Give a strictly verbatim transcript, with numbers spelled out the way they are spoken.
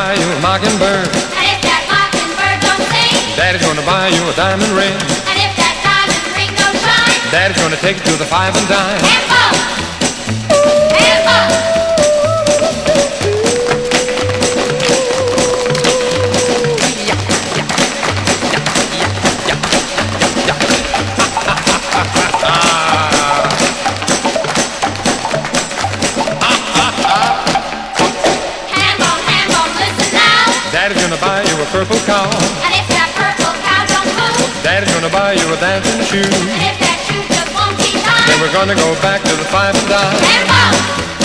buy you a mockingbird. And if that mockingbird don't sing, Daddy's gonna buy you a diamond ring. and if that diamond ring don't shine, Daddy's gonna take you to the five and dime. hands up, hands up. Ham bone, ham bone, listen now. Daddy's gonna buy you a purple cow. And if that purple cow don't move, Daddy's gonna buy you a dancing shoe. and if that shoe just won't keep Then time, we're gonna go back to the five and dime. hands up,